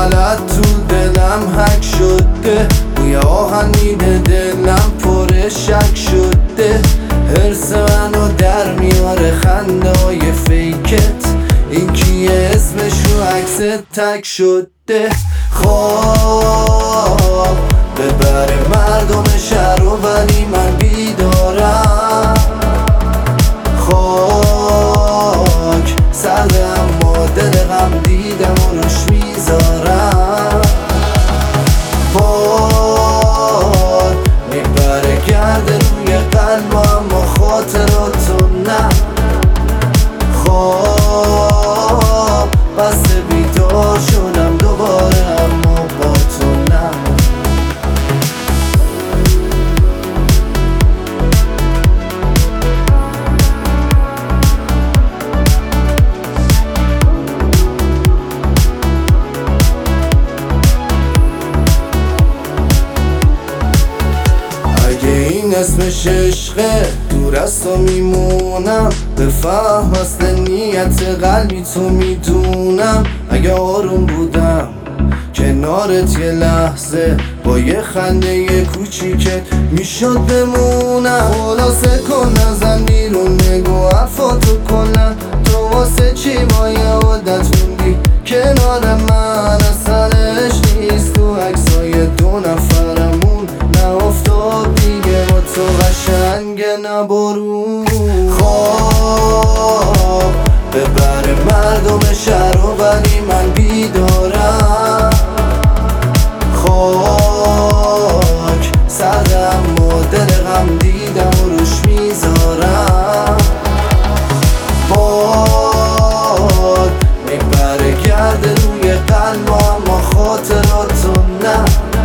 غلط تو دلم حک شده، بوی آهن میده دلم پر شک شده. حرس منو در میاره خنده های فیکت، این کیه اسمش رو عکس تک شده. خواب ببره مردم شهر و ولی من بیدارم. خاک سرده اما دل غم دیدم و روش میذارم. باد میبره گرده روی قلب اما خاطراتو نه. خواب بسته بیدار شدم دوباره اما با تو نه. اگه این اسمش عشقه دور از تو میمونم، بفهم اصل نیت قلبی تو میدونم. اگه آروم بودم کنارت یه لحظه با یه خنده کوچیکت میشد بمونم. خلاصه کن نزن بیرون نگو حرفاتو کنن، تو واسه چی با یه عادت موندی کنار من؟ اصلش نیست تو عکسای دو نفرمون، نه افتاد دیگه با تو قشنگ نه بارون. خواب ببره مردم شهر و ولی من بیدارم. خاک سرده اما دل غم دیدم و روش میذارم. باد میبره گرده روی قلب اما خاطراتو نه.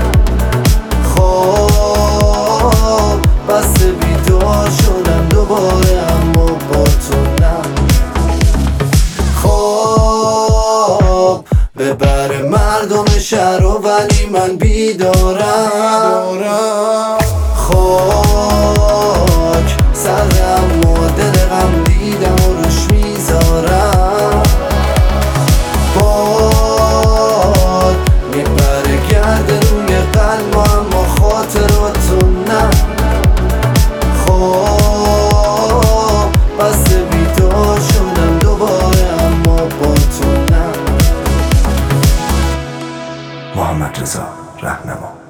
خواب بسته بیدار شدم دوباره اما با تو نه. خواب ببره مردم شهر و ولی من بیدارم. خاک سرده اما دل غم دیدم و روش میذارم. باد میبره گرده روی قلب اما خاطراتو نه. خواب بسته بیدار شدم دوباره اما با تو نه. محمد رضا رهنما.